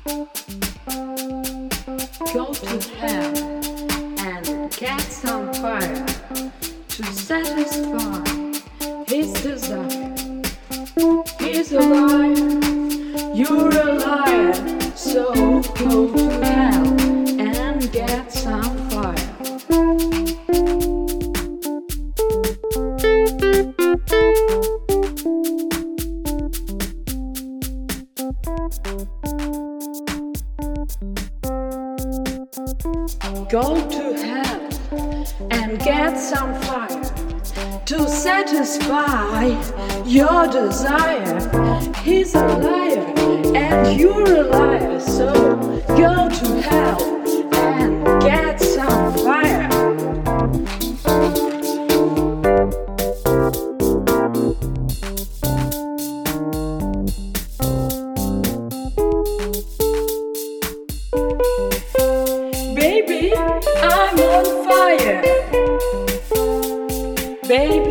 Go to hell and get some fire to satisfy his desire. He's a liar, you're a liar, so go to hell and get some fire. Go to hell and get some fire to satisfy your desire. He's a liar and you're a liar, so go to hell and get some fire. Baby, I'm on fire. Baby,